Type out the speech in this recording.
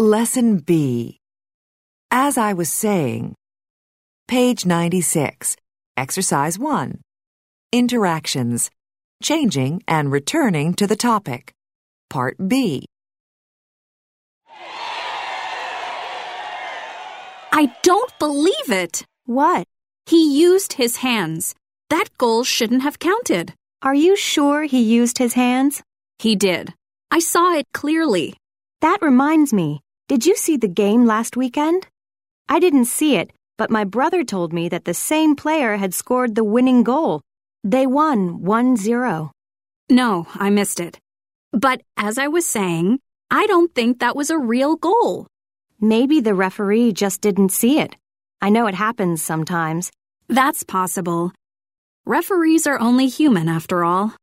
Lesson B. As I was saying. Page 96. Exercise 1. Interactions. Changing and returning to the topic. Part B. I don't believe it. What? He used his hands. That goal shouldn't have counted. Are you sure he used his hands? He did. I saw it clearly. That reminds me. Did you see the game last weekend? I didn't see it, but my brother told me that the same player had scored the winning goal. They won 1-0. No, I missed it. But as I was saying, I don't think that was a real goal. Maybe the referee just didn't see it. I know it happens sometimes. That's possible. Referees are only human after all.